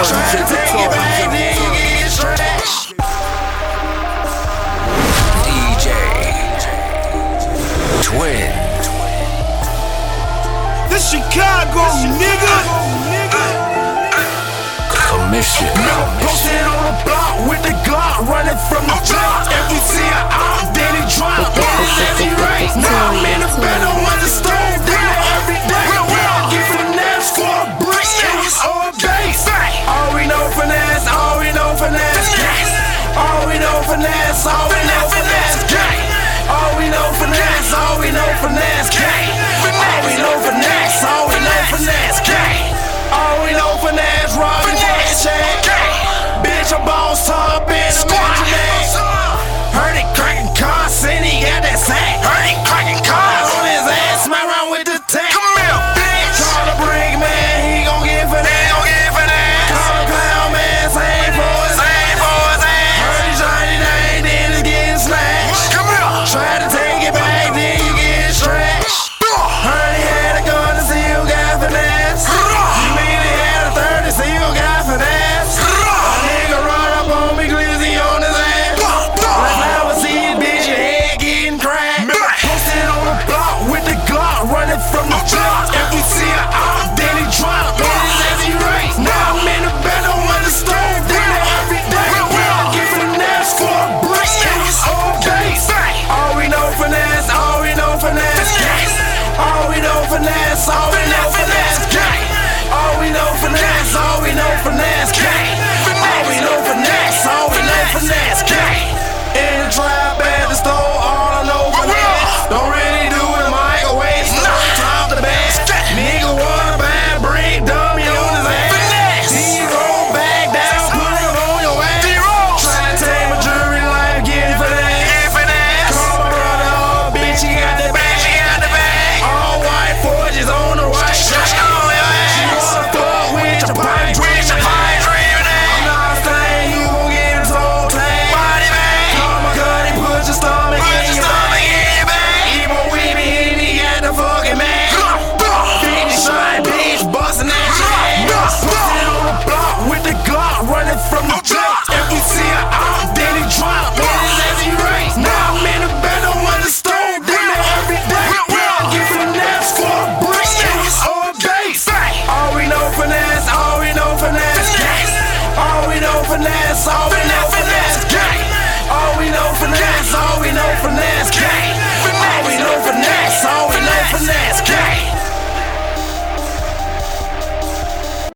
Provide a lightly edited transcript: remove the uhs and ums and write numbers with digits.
Try to take it back, then you get stretched. DJ Twin. The Chicago nigga. Commission. Posted on the block with the Glock, running from the top. If we see an out, then he drop. Then he right. Now I'm in the bed on the stove, dinner every day. Give finesse for a brick, it was all base. All we know finesse, all we know finesse. All we know finesse, all we know finesse. All we know finesse, all we know finesse. All we know finesse, all we know finesse. All we know finesse, robbing for the check. Bitch, a boss top in a mansion. Heard it cracking cars, and he got that sack. Heard it cracking cars on his ass, smack around with the tech. Come here, bitch. Call the brick man, he gon' get for that. Call the clown man, same for his ass. Heard he shiny name, then it's getting slashed. Come here. Try to take it back, then you get stretched. Heard he had a gun to see who got finesse. You mean he had a 30, see who got finesse. A nigga run up on me, glizzy on his ass. Let's have a seat, bitch, your head getting cracked. Posted on the block with the Glock, running from the top. If we see an out, then he drop. Then his ass he right. Now I'm in the bed on the stove, dinner every day. Give finesse for a brick, it was all base. All we know finesse, all we know finesse. All we know finesse, all we know finesse. All we know finesse, all we know finesse.